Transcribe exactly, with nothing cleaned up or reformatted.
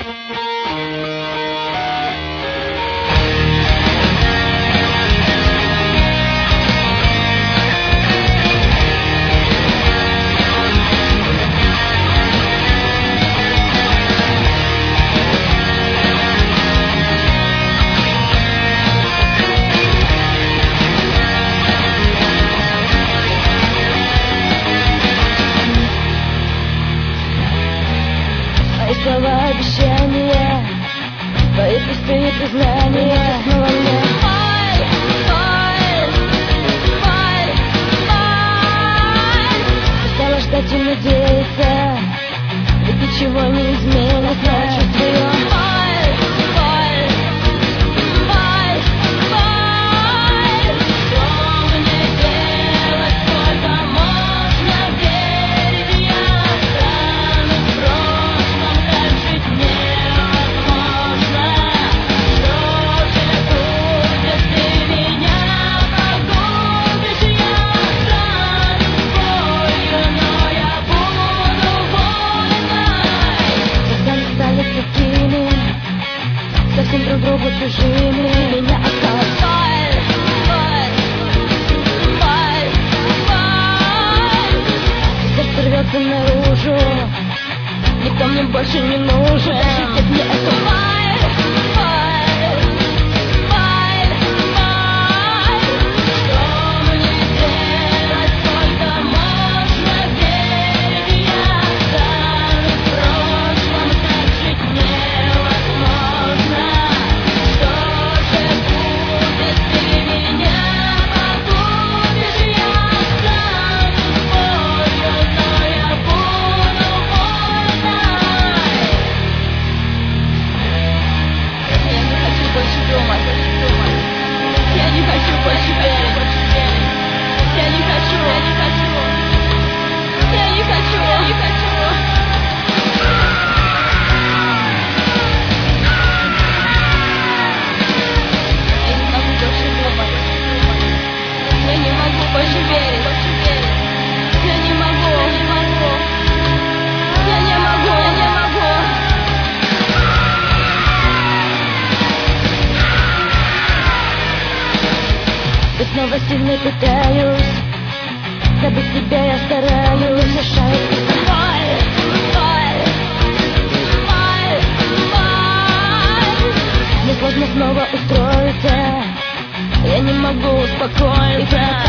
Слова обещания, твои пустые признания. Снова мне фаль, фаль, фаль, фаль. Устала ждать и надеяться, ведь ничего не изменится. Чувствую фаль, фаль, фаль, фаль. Что мне делать, сколько можно верить? Я останусь в прошлом. Совсем друг другу чужими. Меня осталось фаль, фаль, фаль, фаль. Сердце рвется наружу, никто мне больше не нужен. Дайте мне эту фаль, фаль, фаль, фаль. Что мне делать, сколько можно верить? Я останусь в прошлом, так жить невозможно. И снова сильно пытаюсь забыть тебя, я стараюсь. Мешает фаль, фаль, фаль, фаль. Мне сложно снова устроиться, я не могу успокоиться.